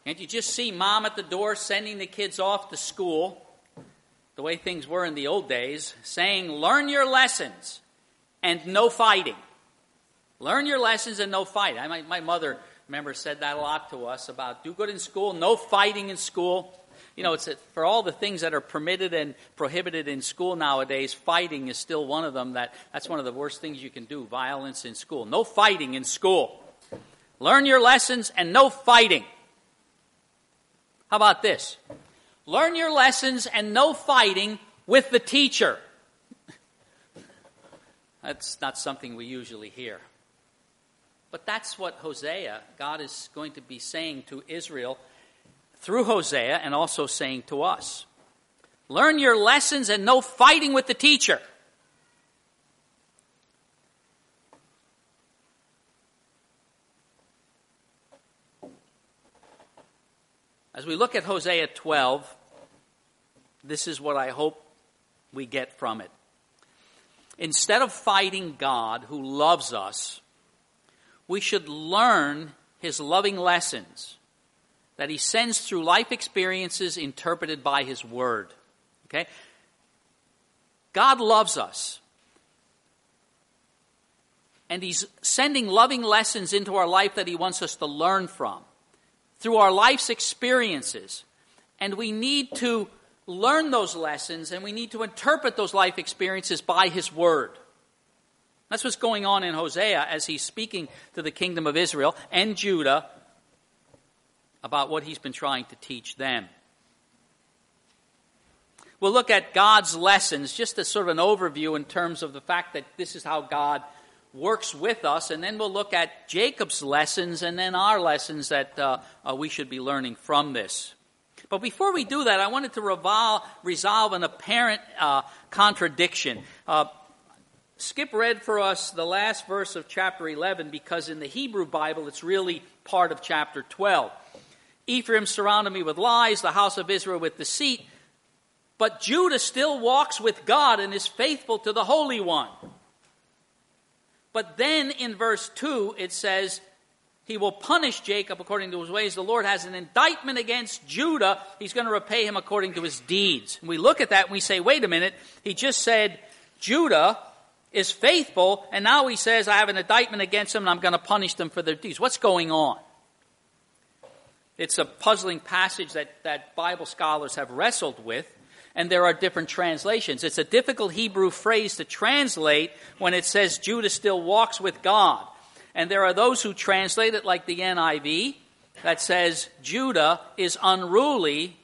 Can't you just see mom at the door sending the kids off to school, the way things were in the old days, saying, learn your lessons and no fighting. Learn your lessons and no fighting. My mother, remember, said that a lot to us about do good in school, no fighting in school. You know, it's for all the things that are permitted and prohibited in school nowadays, fighting is still one of them. That's one of the worst things you can do, violence in school. No fighting in school. Learn your lessons and no fighting. How about this? Learn your lessons and no fighting with the teacher. That's not something we usually hear. But that's what Hosea, God is going to be saying to Israel through Hosea and also saying to us. Learn your lessons and no fighting with the teacher. As we look at Hosea 12, this is what I hope we get from it. Instead of fighting God who loves us, we should learn his loving lessons that he sends through life experiences interpreted by his word. Okay? God loves us. And he's sending loving lessons into our life that he wants us to learn from through our life's experiences. And we need to learn those lessons and we need to interpret those life experiences by his word. That's what's going on in Hosea as he's speaking to the kingdom of Israel and Judah about what he's been trying to teach them. We'll look at God's lessons, just as sort of an overview in terms of the fact that this is how God works with us, and then we'll look at Jacob's lessons and then our lessons that we should be learning from this. But before we do that, I wanted to resolve an apparent contradiction. Skip read for us the last verse of chapter 11 because in the Hebrew Bible it's really part of chapter 12. Ephraim surrounded me with lies, the house of Israel with deceit, but Judah still walks with God and is faithful to the Holy One. But then in verse 2 it says, he will punish Jacob according to his ways. The Lord has an indictment against Judah. He's going to repay him according to his deeds. And we look at that and we say, wait a minute, he just said Judah is faithful, and now he says, I have an indictment against them and I'm going to punish them for their deeds. What's going on? It's a puzzling passage that Bible scholars have wrestled with. And there are different translations. It's a difficult Hebrew phrase to translate when it says Judah still walks with God. And there are those who translate it like the NIV that says Judah is unruly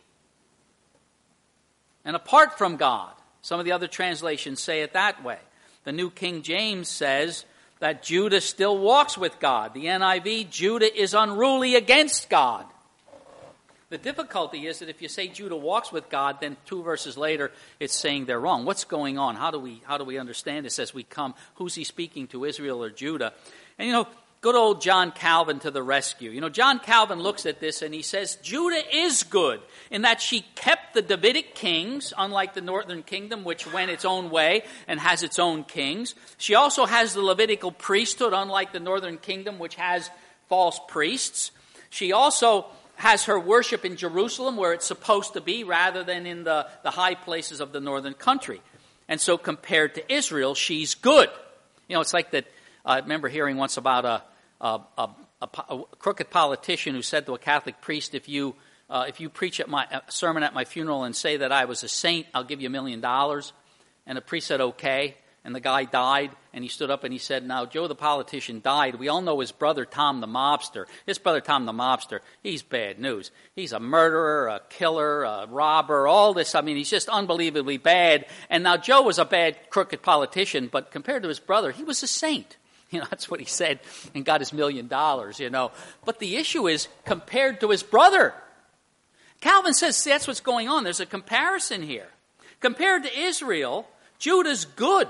and apart from God. Some of the other translations say it that way. The New King James says that Judah still walks with God. The NIV, Judah is unruly against God. The difficulty is that if you say Judah walks with God, then 2 verses later it's saying they're wrong. What's going on? How do we understand this as we come? Who's he speaking to, Israel or Judah? And good old John Calvin to the rescue. John Calvin looks at this and he says Judah is good in that she kept the Davidic kings, unlike the northern kingdom which went its own way and has its own kings. She also has the Levitical priesthood, unlike the northern kingdom which has false priests. She also has her worship in Jerusalem where it's supposed to be rather than in the high places of the northern country. And so compared to Israel, she's good. It's like that. I remember hearing once about a crooked politician who said to a Catholic priest, if you preach at my sermon at my funeral and say that I was a saint, I'll give you $1 million. And the priest said, okay. And the guy died, and he stood up and he said, now, Joe the politician died. We all know his brother Tom the mobster. His brother Tom the mobster, he's bad news. He's a murderer, a killer, a robber, all this. He's just unbelievably bad. And now Joe was a bad, crooked politician, but compared to his brother, he was a saint. That's what he said and got his $1 million, But the issue is compared to his brother. Calvin says, see, that's what's going on. There's a comparison here. Compared to Israel, Judah's good.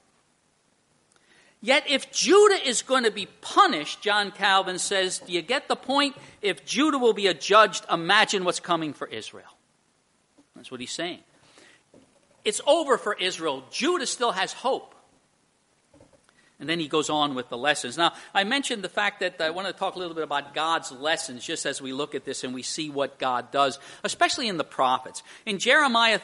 Yet if Judah is going to be punished, John Calvin says, do you get the point? If Judah will be adjudged, imagine what's coming for Israel. That's what he's saying. It's over for Israel. Judah still has hope. And then he goes on with the lessons. Now, I mentioned the fact that I want to talk a little bit about God's lessons just as we look at this and we see what God does, especially in the prophets. In Jeremiah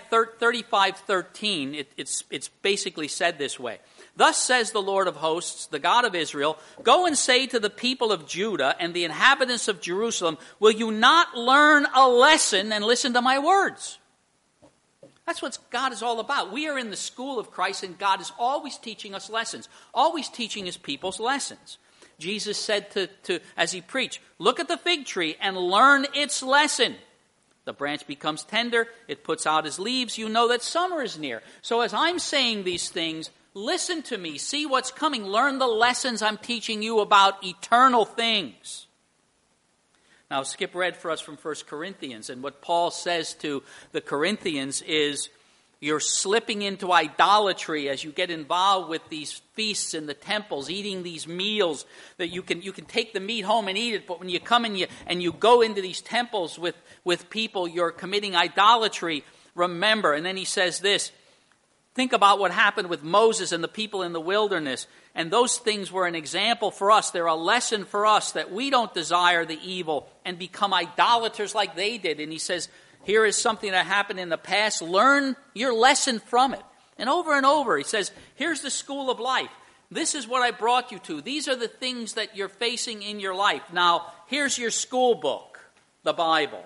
35:13, it's basically said this way. Thus says the Lord of hosts, the God of Israel, go and say to the people of Judah and the inhabitants of Jerusalem, will you not learn a lesson and listen to my words? That's what God is all about. We are in the school of Christ, and God is always teaching us lessons, always teaching his people's lessons. Jesus said to as he preached, look at the fig tree and learn its lesson. The branch becomes tender, it puts out its leaves, you know that summer is near. So as I'm saying these things, listen to me, see what's coming, learn the lessons I'm teaching you about eternal things. Now, Skip read for us from 1 Corinthians, and what Paul says to the Corinthians is, you're slipping into idolatry as you get involved with these feasts in the temples, eating these meals that you can take the meat home and eat it, but when you come and you go into these temples with people, you're committing idolatry. Remember, and then he says this, think about what happened with Moses and the people in the wilderness. And those things were an example for us. They're a lesson for us that we don't desire the evil and become idolaters like they did. And he says, here is something that happened in the past. Learn your lesson from it. And over, he says, here's the school of life. This is what I brought you to. These are the things that you're facing in your life. Now, here's your school book, the Bible.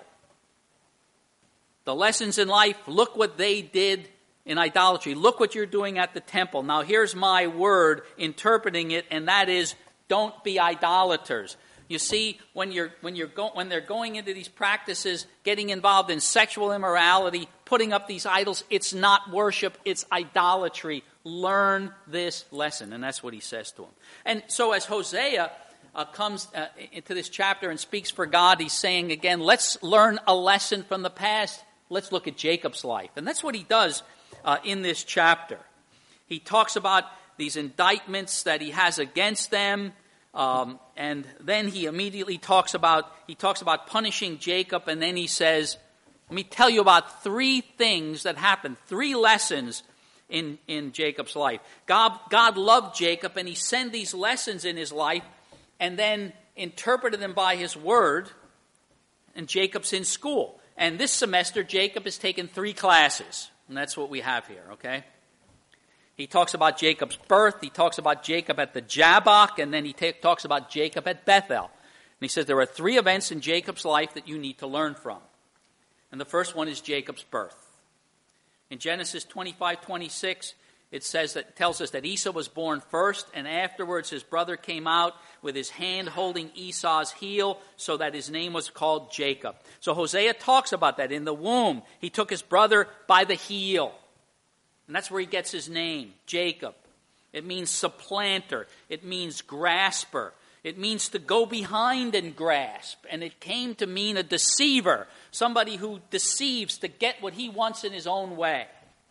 The lessons in life, look what they did in idolatry. Look what you're doing at the temple. Now here's my word interpreting it, and that is, don't be idolaters. You see, when they're going into these practices, getting involved in sexual immorality, putting up these idols, it's not worship, it's idolatry. Learn this lesson, and that's what he says to them. And so as Hosea comes into this chapter and speaks for God, he's saying again, let's learn a lesson from the past. Let's look at Jacob's life, and that's what he does in this chapter. He talks about these indictments that he has against them, and then he immediately talks about punishing Jacob, and then he says, let me tell you about three things that happened, three lessons in Jacob's life. God loved Jacob, and he sent these lessons in his life, and then interpreted them by his word, and Jacob's in school. And this semester, Jacob has taken 3 classes. And that's what we have here, okay? He talks about Jacob's birth. He talks about Jacob at the Jabbok. And then he talks about Jacob at Bethel. And he says there are 3 events in Jacob's life that you need to learn from. And the first one is Jacob's birth. In Genesis 25:26, it tells us that Esau was born first, and afterwards his brother came out with his hand holding Esau's heel, so that his name was called Jacob. So Hosea talks about that. In the womb, he took his brother by the heel. And that's where he gets his name, Jacob. It means supplanter. It means grasper. It means to go behind and grasp. And it came to mean a deceiver, somebody who deceives to get what he wants in his own way.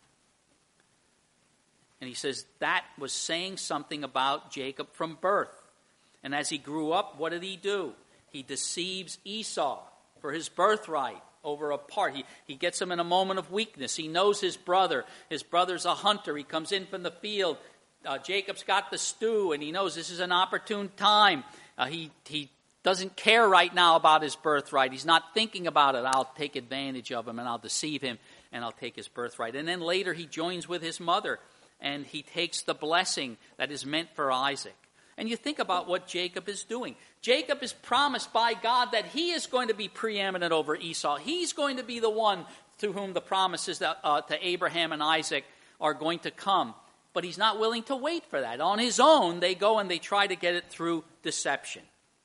And he says that was saying something about Jacob from birth. And as he grew up, what did he do? He deceives Esau for his birthright over a part. He gets him in a moment of weakness. He knows his brother. His brother's a hunter. He comes in from the field. Jacob's got the stew, and he knows this is an opportune time. He doesn't care right now about his birthright. He's not thinking about it. I'll take advantage of him, and I'll deceive him, and I'll take his birthright. And then later he joins with his mother, and he takes the blessing that is meant for Isaac. And you think about what Jacob is doing. Jacob is promised by God that he is going to be preeminent over Esau. He's going to be the one through whom the promises to Abraham and Isaac are going to come. But he's not willing to wait for that. On his own, they go and they try to get it through deception.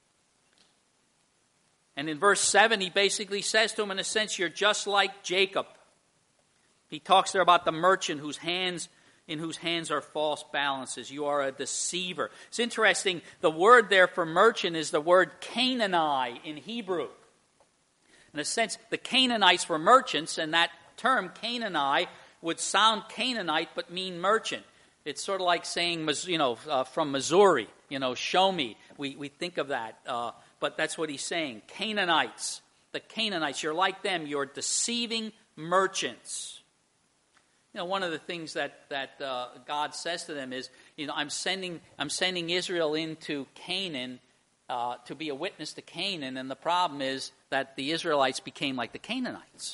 And in verse 7, he basically says to him, in a sense, you're just like Jacob. He talks there about the merchant in whose hands are false balances. You are a deceiver. It's interesting, the word there for merchant is the word Canaanite in Hebrew. In a sense, the Canaanites were merchants, and that term Canaanite would sound Canaanite but mean merchant. It's sort of like saying, from Missouri, show me. We think of that, but that's what he's saying. Canaanites, the Canaanites, you're like them. You're deceiving merchants. One of the things that God says to them is, I'm sending Israel into Canaan to be a witness to Canaan, and the problem is that the Israelites became like the Canaanites.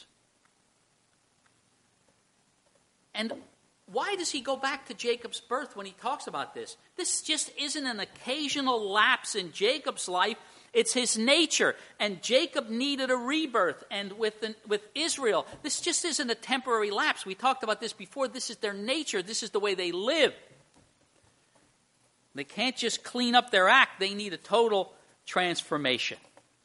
And why does he go back to Jacob's birth when he talks about this? This just isn't an occasional lapse in Jacob's life. It's his nature. And Jacob needed a rebirth. And with Israel, this just isn't a temporary lapse. We talked about this before. This is their nature. This is the way they live. They can't just clean up their act. They need a total transformation.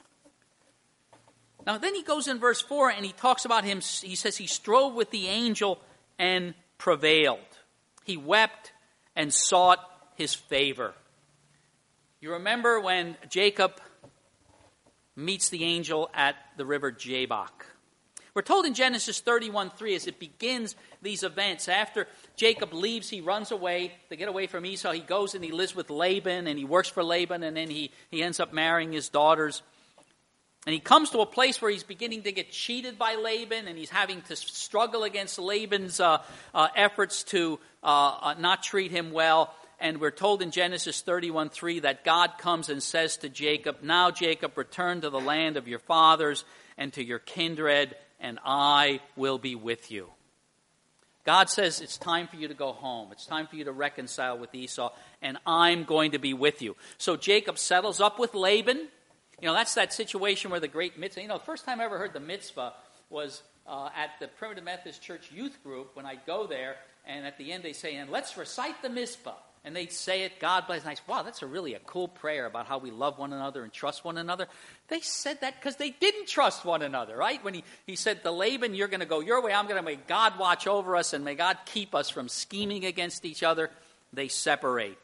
Now then he goes in verse 4 and he talks about him. He says he strove with the angel and prevailed. He wept and sought his favor. You remember when Jacob meets the angel at the river Jabbok. We're told in Genesis 31:3 as it begins these events, after Jacob leaves, he runs away to get away from Esau. He goes and he lives with Laban and he works for Laban, and then he ends up marrying his daughters. And he comes to a place where he's beginning to get cheated by Laban, and he's having to struggle against Laban's efforts to not treat him well. And we're told in Genesis 31:3 that God comes and says to Jacob, "Now, Jacob, return to the land of your fathers and to your kindred, and I will be with you." God says it's time for you to go home. It's time for you to reconcile with Esau, and I'm going to be with you. So Jacob settles up with Laban. That's that situation where the great mitzvah. The first time I ever heard the mitzvah was at the Primitive Methodist Church youth group when I go there, and at the end they say, "And let's recite the mitzvah." And they say it, "God bless." And I say, wow, that's a cool prayer about how we love one another and trust one another. They said that because they didn't trust one another, right? When he said to Laban, "You're going to go your way, I'm going to make God watch over us, and may God keep us from scheming against each other," they separate.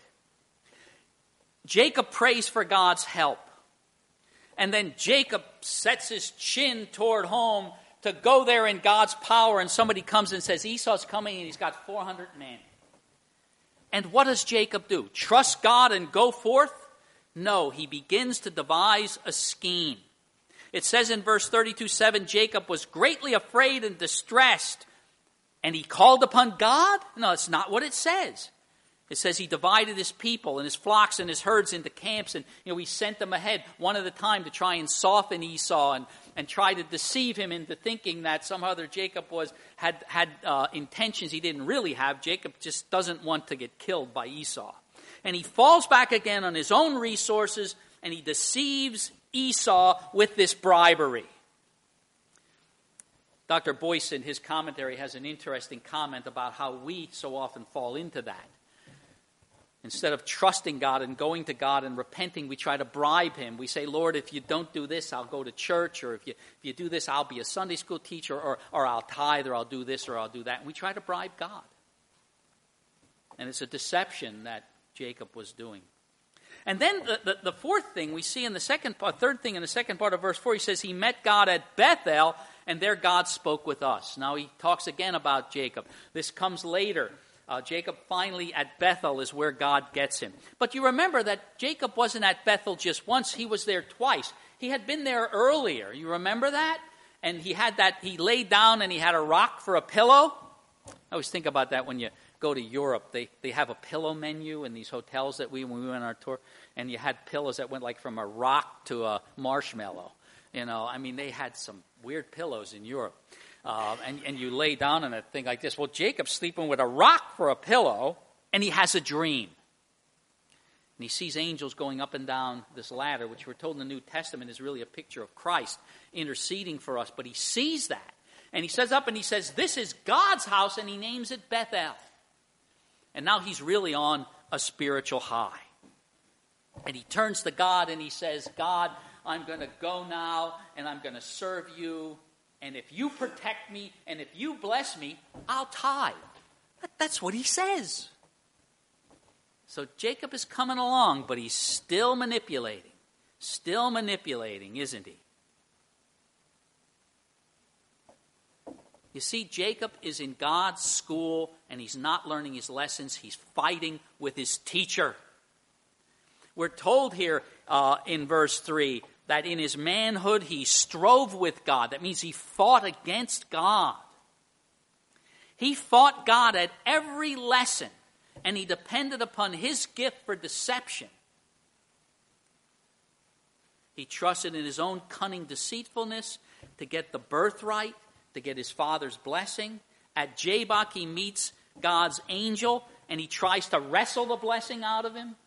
Jacob prays for God's help. And then Jacob sets his chin toward home to go there in God's power, and somebody comes and says, "Esau's coming, and he's got 400 men." And what does Jacob do? Trust God and go forth? No, he begins to devise a scheme. It says in verse 32:7, Jacob was greatly afraid and distressed, and he called upon God? No, it's not what it says. It says he divided his people and his flocks and his herds into camps, and he sent them ahead one at a time to try and soften Esau and try to deceive him into thinking that somehow Jacob had intentions he didn't really have. Jacob just doesn't want to get killed by Esau. And he falls back again on his own resources, and he deceives Esau with this bribery. Dr. Boyce, in his commentary, has an interesting comment about how we so often fall into that. Instead of trusting God and going to God and repenting, we try to bribe him. We say, "Lord, if you don't do this, I'll go to church," or if you do this, I'll be a Sunday school teacher, or I'll tithe, or I'll do this, or I'll do that. And we try to bribe God. And it's a deception that Jacob was doing. And then the fourth thing we see in the third thing in the second part of verse 4, he says he met God at Bethel, and there God spoke with us. Now he talks again about Jacob. This comes later. Jacob finally at Bethel is where God gets him. But you remember that Jacob wasn't at Bethel just once. He was there twice. He had been there earlier. You remember that? And he laid down and he had a rock for a pillow. I always think about that when you go to Europe. They have a pillow menu in these hotels that when we went on our tour. And you had pillows that went like from a rock to a marshmallow. They had some weird pillows in Europe. And you lay down on a thing like this. Well, Jacob's sleeping with a rock for a pillow, and he has a dream. And he sees angels going up and down this ladder, which we're told in the New Testament is really a picture of Christ interceding for us. But he sees that. And he says up and he says, "This is God's house," and he names it Bethel. And now he's really on a spiritual high. And he turns to God and he says, "God, I'm going to go now, and I'm going to serve you. And if you protect me, and if you bless me, I'll tithe." That's what he says. So Jacob is coming along, but he's still manipulating. Still manipulating, isn't he? You see, Jacob is in God's school, and he's not learning his lessons. He's fighting with his teacher. We're told here in verse 3 that in his manhood he strove with God. That means he fought against God. He fought God at every lesson. and he depended upon his gift for deception. He trusted in his own cunning deceitfulness to get the birthright, to get his father's blessing. At Jabbok, he meets God's angel, and he tries to wrestle the blessing out of him.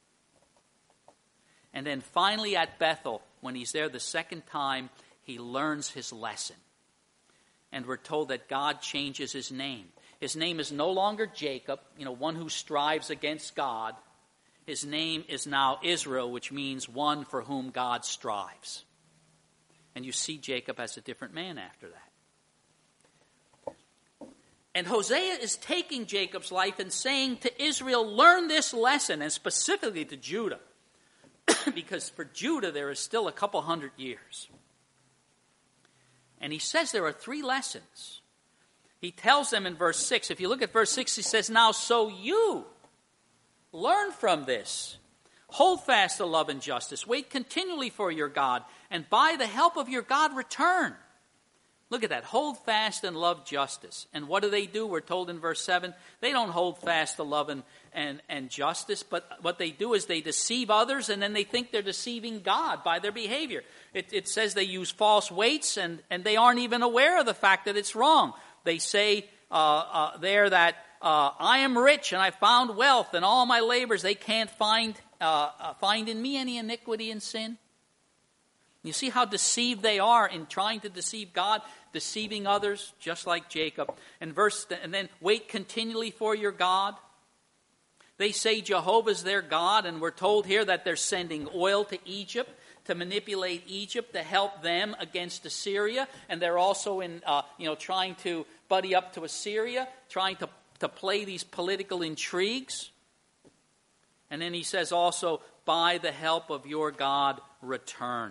And then finally at Bethel, when he's there the second time, he learns his lesson. And we're told that God changes his name. His name is no longer Jacob, one who strives against God. His name is now Israel, which means one for whom God strives. And you see Jacob as a different man after that. And Hosea is taking Jacob's life and saying to Israel, learn this lesson, and specifically to Judah. Because for Judah, there is still a couple hundred years. And he says there are 3 lessons. He tells them in verse 6. If you look at verse 6, he says, now so you learn from this. Hold fast to love and justice. Wait continually for your God. And by the help of your God, return. Look at that. Hold fast and love justice. And what do? We're told in verse 7. They don't hold fast to love and justice. But what they do is they deceive others, and then they think they're deceiving God by their behavior. It says they use false weights, and they aren't even aware of the fact that it's wrong. They say there that I am rich and I found wealth, and all my labors they can't find in me any iniquity and sin. You see how deceived they are in trying to deceive God, deceiving others, just like Jacob. And then wait continually for your God. They say Jehovah's their God, and we're told here that they're sending oil to Egypt to manipulate Egypt to help them against Assyria, and they're also trying to buddy up to Assyria, trying to play these political intrigues. And then he says also, by the help of your God, return.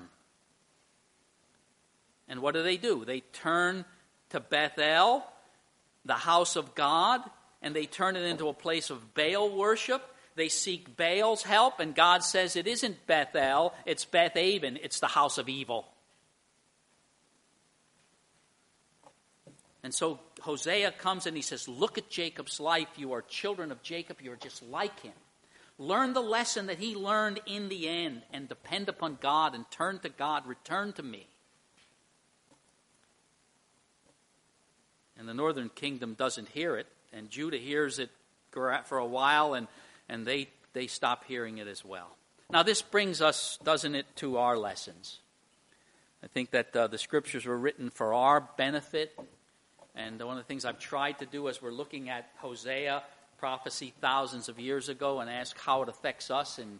And what do? They turn to Bethel, the house of God, and they turn it into a place of Baal worship. They seek Baal's help, and God says it isn't Bethel, it's Beth-aven, it's the house of evil. And so Hosea comes and he says, look at Jacob's life. You are children of Jacob. You are just like him. Learn the lesson that he learned in the end and depend upon God and turn to God. Return to me. And the northern kingdom doesn't hear it, and Judah hears it for a while, and they stop hearing it as well. Now this brings us, doesn't it, to our lessons. I think that the scriptures were written for our benefit, and one of the things I've tried to do as we're looking at Hosea prophecy thousands of years ago and ask how it affects us in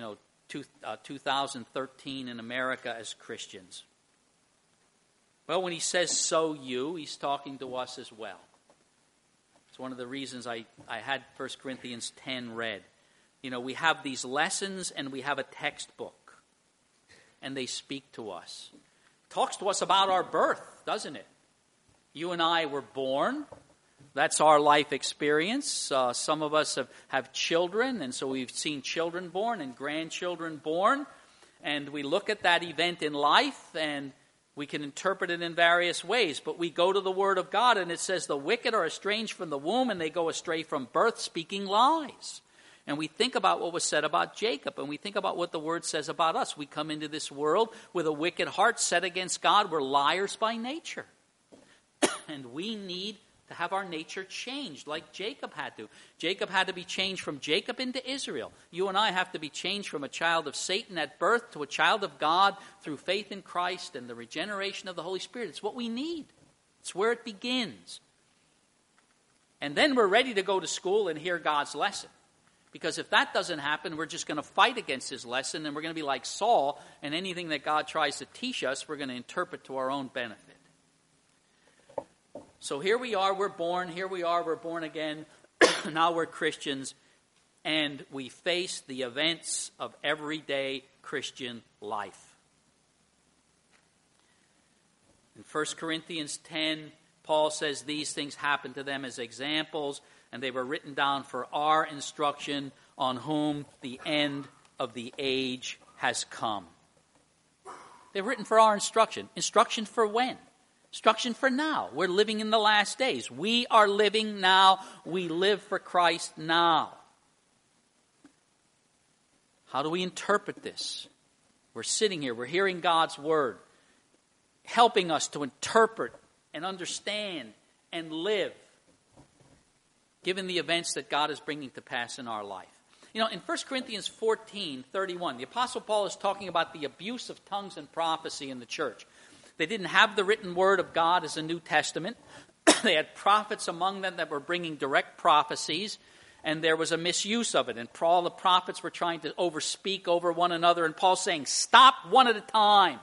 2013 in America as Christians. Well, when he says so you, he's talking to us as well. It's one of the reasons I had 1 Corinthians 10 read. We have these lessons and we have a textbook. And they speak to us. Talks to us about our birth, doesn't it? You and I were born. That's our life experience. Some of us have children, and so we've seen children born and grandchildren born. And we look at that event in life, and we can interpret it in various ways, but we go to the Word of God, and it says the wicked are estranged from the womb, and they go astray from birth, speaking lies. And we think about what was said about Jacob, and we think about what the Word says about us. We come into this world with a wicked heart set against God. We're liars by nature. And we need to have our nature changed like Jacob had to. Jacob had to be changed from Jacob into Israel. You and I have to be changed from a child of Satan at birth to a child of God through faith in Christ and the regeneration of the Holy Spirit. It's what we need. It's where it begins. And then we're ready to go to school and hear God's lesson. Because if that doesn't happen, we're just going to fight against his lesson, and we're going to be like Saul, and anything that God tries to teach us, we're going to interpret to our own benefit. So here we are, we're born. Here we are, we're born again. Now we're Christians, and we face the events of everyday Christian life. In 1 Corinthians 10, Paul says these things happened to them as examples, and they were written down for our instruction, on whom the end of the age has come. They're written for our instruction. Instruction for when? Instruction for now. We're living in the last days. We are living now. We live for Christ now. How do we interpret this? We're sitting here. We're hearing God's word, helping us to interpret and understand and live, given the events that God is bringing to pass in our life. You know, in 1 Corinthians 14:31, the Apostle Paul is talking about the abuse of tongues and prophecy in the church. They didn't have the written word of God as a New Testament. They had prophets among them that were bringing direct prophecies, and there was a misuse of it. And all the prophets were trying to overspeak over one another, and Paul's saying, stop one at a time.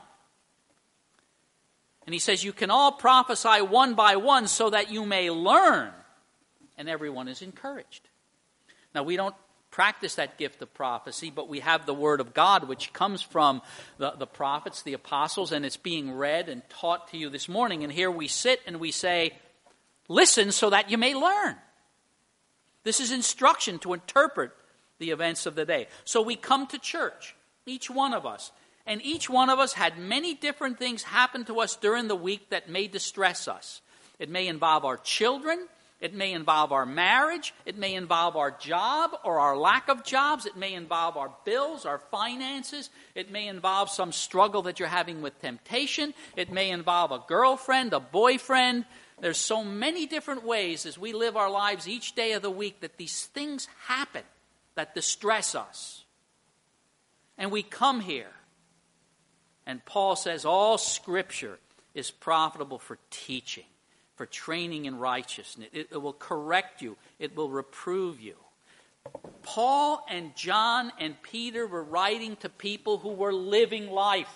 And he says, you can all prophesy one by one so that you may learn. And everyone is encouraged. Now, we don't practice that gift of prophecy, but we have the word of God, which comes from the prophets, the apostles, and it's being read and taught to you this morning. And here we sit and we say, listen so that you may learn. This is instruction to interpret the events of the day. So we come to church, each one of us. And each one of us had many different things happen to us during the week that may distress us. It may involve our children. It may involve our marriage. It may involve our job or our lack of jobs. It may involve our bills, our finances. It may involve some struggle that you're having with temptation. It may involve a girlfriend, a boyfriend. There's so many different ways as we live our lives each day of the week that these things happen that distress us. And we come here. And Paul says all Scripture is profitable for teaching, for training in righteousness. It will correct you. It will reprove you. Paul and John and Peter were writing to people who were living life.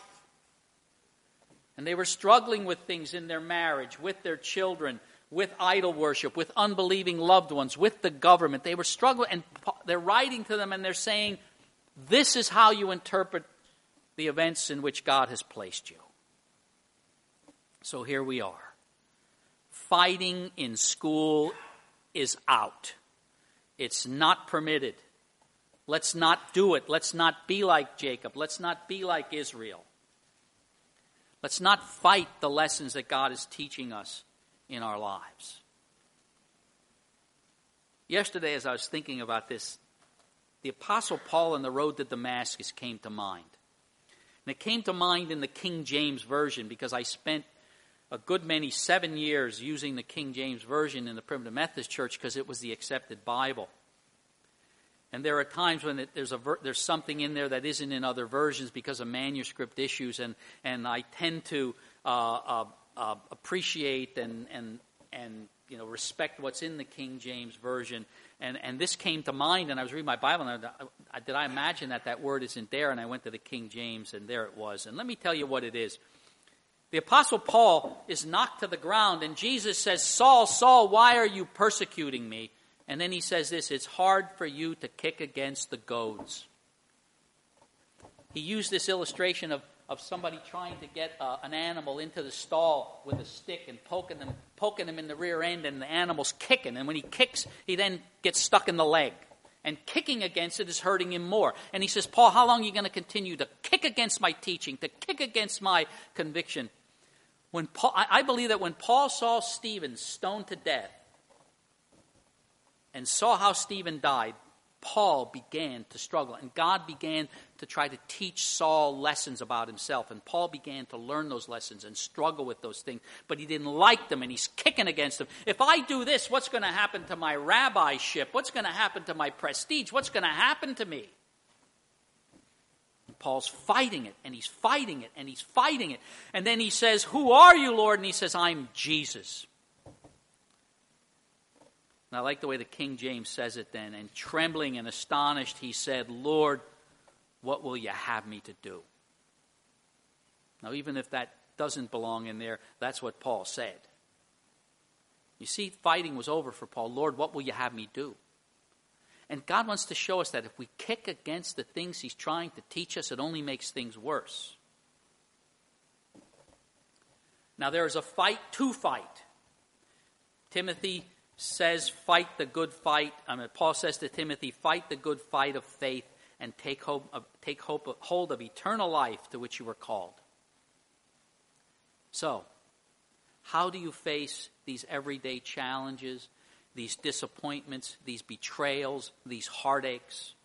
And they were struggling with things in their marriage, with their children, with idol worship, with unbelieving loved ones, with the government. They were struggling, and they're writing to them and they're saying, this is how you interpret the events in which God has placed you. So here we are. Fighting in school is out. It's not permitted. Let's not do it. Let's not be like Jacob. Let's not be like Israel. Let's not fight the lessons that God is teaching us in our lives. Yesterday, as I was thinking about this, the Apostle Paul on the road to Damascus came to mind. And it came to mind in the King James Version because I spent a good many 7 years using the King James Version in the Primitive Methodist Church because it was the accepted Bible. And there are times when there's something in there that isn't in other versions because of manuscript issues, and I tend to appreciate and respect what's in the King James Version. And this came to mind, and I was reading my Bible, and did I imagine that word isn't there? And I went to the King James, and there it was. And let me tell you what it is. The Apostle Paul is knocked to the ground, and Jesus says, Saul, Saul, why are you persecuting me? And then he says this, it's hard for you to kick against the goads. He used this illustration of somebody trying to get an animal into the stall with a stick and poking them in the rear end, and the animal's kicking. And when he kicks, he then gets stuck in the leg. And kicking against it is hurting him more. And he says, Paul, how long are you going to continue to kick against my teaching, to kick against my conviction? I believe that when Paul saw Stephen stoned to death and saw how Stephen died, Paul began to struggle, and God began to try to teach Saul lessons about himself, and Paul began to learn those lessons and struggle with those things, but he didn't like them, and he's kicking against them. If I do this, what's going to happen to my rabbi-ship? What's going to happen to my prestige? What's going to happen to me? And Paul's fighting it, and he's fighting it, and he's fighting it. And then he says, who are you, Lord? And he says, I'm Jesus. And I like the way the King James says it then. And trembling and astonished, he said, Lord, what will you have me to do? Now, even if that doesn't belong in there, that's what Paul said. You see, fighting was over for Paul. Lord, what will you have me do? And God wants to show us that if we kick against the things he's trying to teach us, it only makes things worse. Now, there is a fight to fight. Timothy says, fight the good fight. Paul says to Timothy, fight the good fight of faith and take hold of eternal life to which you were called. So, How do you face these everyday challenges, these disappointments, these betrayals, these heartaches?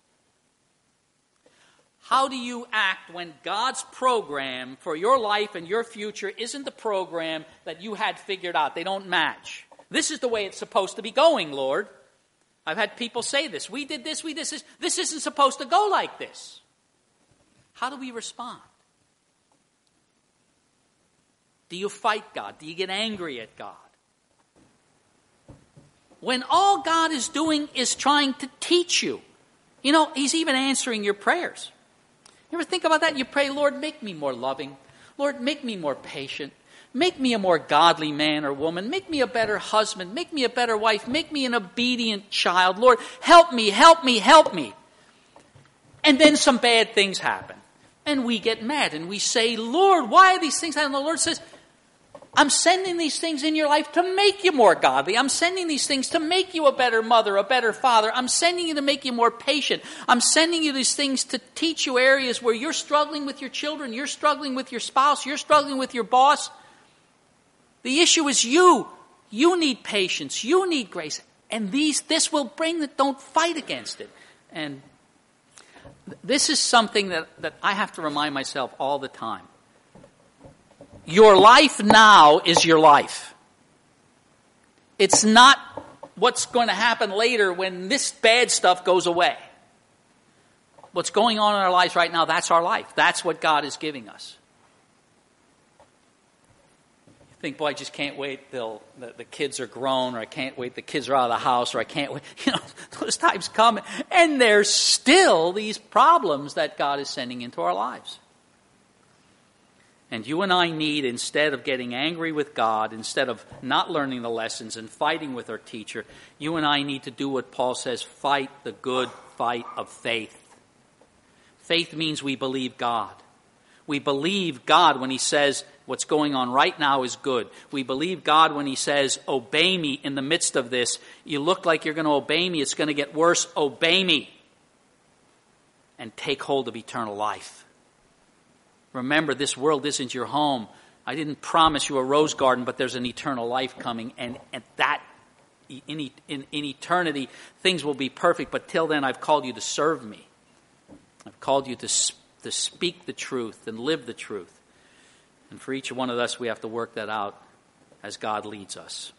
How do you act when God's program for your life and your future isn't the program that you had figured out? They don't match. This is the way it's supposed to be going, Lord. I've had people say this. We did this, this isn't supposed to go like this. How do we respond? Do you fight God? Do you get angry at God? When all God is doing is trying to teach you. You know, He's even answering your prayers. You ever think about that? You pray, Lord, make me more loving. Lord, make me more patient. Make me a more godly man or woman. Make me a better husband. Make me a better wife. Make me an obedient child. Lord, help me, help me, help me. And then some bad things happen. And we get mad and we say, Lord, why are these things happening? And the Lord says, I'm sending these things in your life to make you more godly. I'm sending these things to make you a better mother, a better father. I'm sending you to make you more patient. I'm sending you these things to teach you areas where you're struggling with your children, you're struggling with your spouse, you're struggling with your boss. The issue is you. You need patience. You need grace. And this will bring that. Don't fight against it. And this is something that I have to remind myself all the time. Your life now is your life. It's not what's going to happen later when this bad stuff goes away. What's going on in our lives right now, that's our life. That's what God is giving us. You think, boy, I just can't wait till the kids are grown, or I can't wait the kids are out of the house, or I can't wait. You know, those times come, and there's still these problems that God is sending into our lives. And you and I need, instead of getting angry with God, instead of not learning the lessons and fighting with our teacher, you and I need to do what Paul says, fight the good fight of faith. Faith means we believe God. We believe God when He says what's going on right now is good. We believe God when He says, obey me in the midst of this. You look like you're going to obey me. It's going to get worse. Obey me. And take hold of eternal life. Remember, this world isn't your home. I didn't promise you a rose garden, but there's an eternal life coming. And that, in eternity, things will be perfect. But till then, I've called you to serve me. I've called you to speak the truth and live the truth. And for each one of us, we have to work that out as God leads us.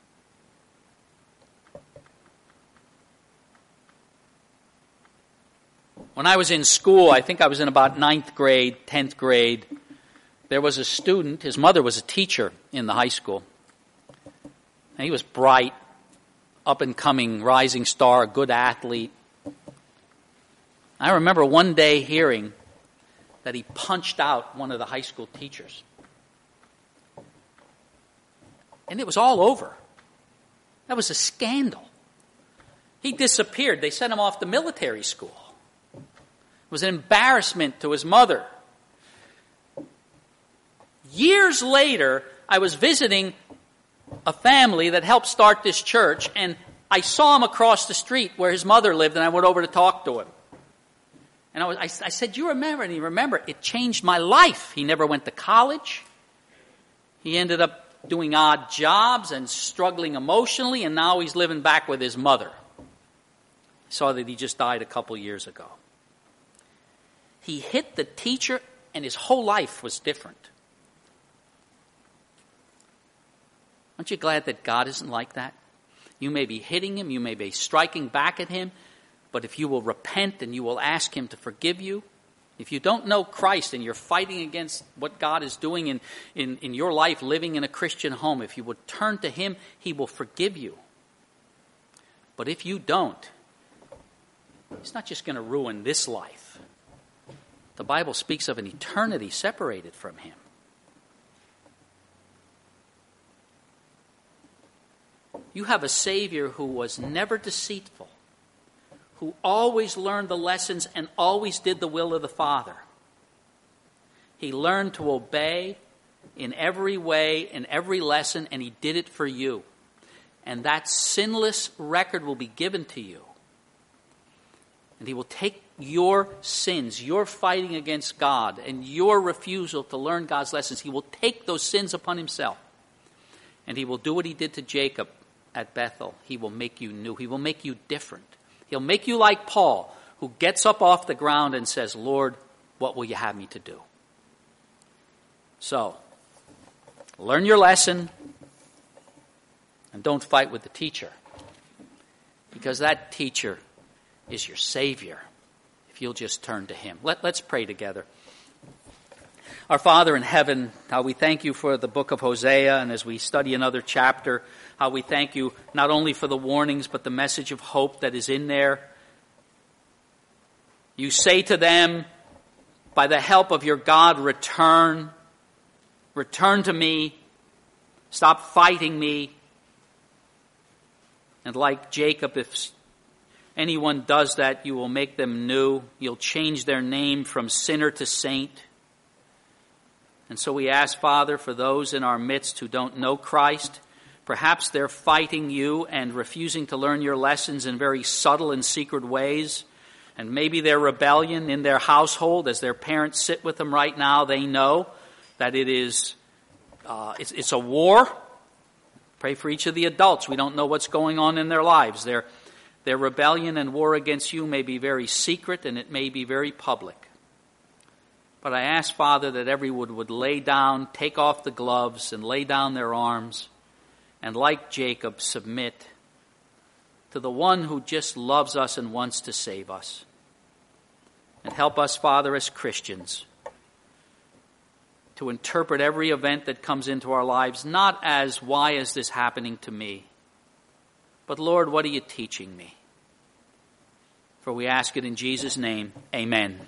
When I was in school, I think I was in about 9th grade, 10th grade, there was a student, his mother was a teacher in the high school. And he was bright, up-and-coming, rising star, a good athlete. I remember one day hearing that he punched out one of the high school teachers. And it was all over. That was a scandal. He disappeared. They sent him off to military school. It was an embarrassment to his mother. Years later, I was visiting a family that helped start this church, and I saw him across the street where his mother lived, and I went over to talk to him. And I said, you remember? And he remembered. It changed my life. He never went to college. He ended up doing odd jobs and struggling emotionally, and now he's living back with his mother. I saw that he just died a couple years ago. He hit the teacher, and his whole life was different. Aren't you glad that God isn't like that? You may be hitting him, you may be striking back at him, but if you will repent and you will ask him to forgive you, if you don't know Christ and you're fighting against what God is doing in your life, living in a Christian home, if you would turn to him, he will forgive you. But if you don't, he's not just going to ruin this life. The Bible speaks of an eternity separated from him. You have a Savior who was never deceitful, who always learned the lessons and always did the will of the Father. He learned to obey in every way, in every lesson, and he did it for you. And that sinless record will be given to you. And he will take your sins, your fighting against God, and your refusal to learn God's lessons. He will take those sins upon himself. And he will do what he did to Jacob at Bethel. He will make you new. He will make you different. He'll make you like Paul, who gets up off the ground and says, Lord, what will you have me to do? So, learn your lesson and don't fight with the teacher, because that teacher is your Savior if you'll just turn to him. Let's pray together. Our Father in heaven, how we thank you for the book of Hosea, and as we study another chapter, how we thank you not only for the warnings but the message of hope that is in there. You say to them, by the help of your God, return to me, stop fighting me. And like Jacob, if anyone does that, you will make them new. You'll change their name from sinner to saint. And so we ask, Father, for those in our midst who don't know Christ, perhaps they're fighting you and refusing to learn your lessons in very subtle and secret ways. And maybe their rebellion in their household, as their parents sit with them right now, they know that it's a war. Pray for each of the adults. We don't know what's going on in their lives. Their rebellion and war against you may be very secret, and it may be very public. But I ask, Father, that everyone would lay down, take off the gloves, and lay down their arms, and like Jacob, submit to the one who just loves us and wants to save us. And help us, Father, as Christians, to interpret every event that comes into our lives, not as, why is this happening to me? But Lord, what are you teaching me? For we ask it in Jesus' name, amen.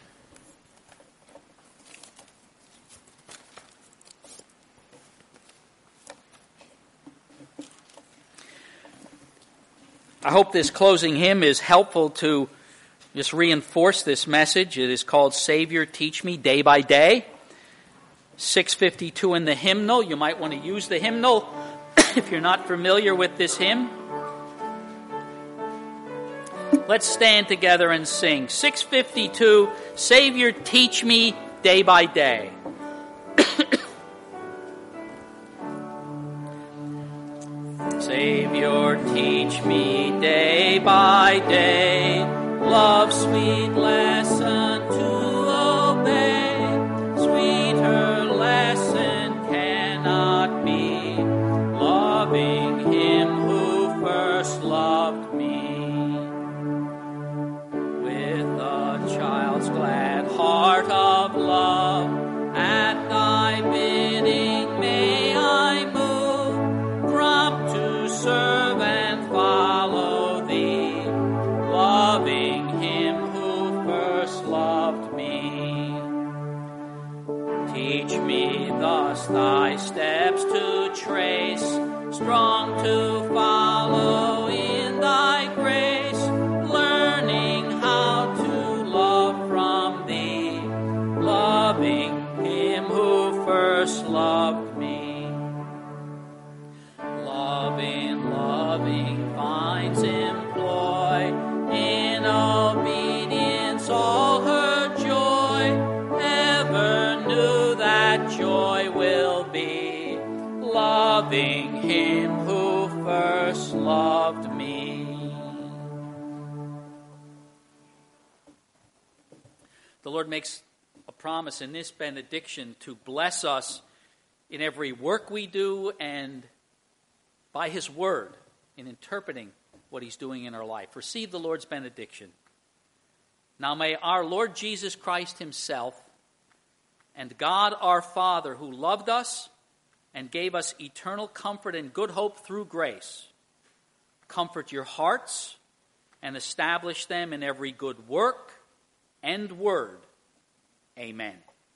I hope this closing hymn is helpful to just reinforce this message. It is called Savior, Teach Me Day by Day. 652 in the hymnal. You might want to use the hymnal if you're not familiar with this hymn. Let's stand together and sing. 652, Savior, Teach Me Day by Day. Savior, teach me day by day, love's sweet lesson to obey. Sweeter lesson cannot be, loving him who first loved me. With a child's glad heart of love, at thy bidding may I move, prompt to serve and follow thee, loving him who first loved me. Teach me thus thy steps to trace, strong to follow in thy grace, learning how to love from thee, loving him who first loved me. Loving finds employ, in obedience all her joy, ever knew that joy will be, loving him who first loved me. The Lord makes a promise in this benediction to bless us in every work we do and by his word in interpreting what he's doing in our life. Receive the Lord's benediction. Now may our Lord Jesus Christ himself and God our Father, who loved us and gave us eternal comfort and good hope through grace, comfort your hearts and establish them in every good work and word. Amen.